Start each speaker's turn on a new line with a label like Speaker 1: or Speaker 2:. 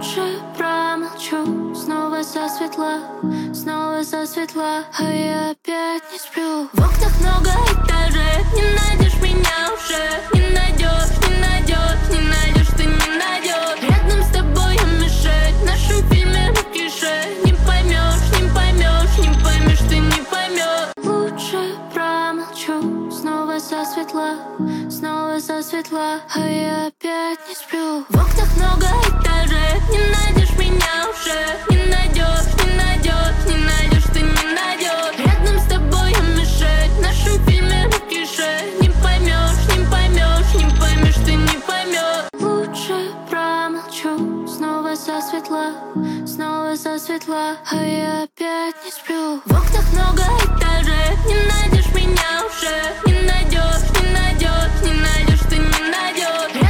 Speaker 1: Лучше промолчу. Снова засветло, а я опять не сплю. В окнах много этажей, не найдешь меня уже. Не найдешь, не найдешь, не найдешь, ты не найдешь. Рядом с тобой я мишень, в нашем фильме рикошет. Не поймешь, не поймешь, не поймешь, ты не поймешь. Лучше промолчу. Снова засветло, а я опять не сплю. В окнах много этажей, не найдешь меня уже. Не найдешь, не найдешь, не найдешь, ты не найдешь. Рядом с тобой я мишень, в нашем фильме рикошет. Не поймешь, не поймешь, не поймешь, ты не поймешь. Лучше промолчу. Снова засветло, а я опять не сплю. В окнах много этажей, не найдешь меня уже. Не найдешь, не найдешь, не найдешь, ты не найдешь.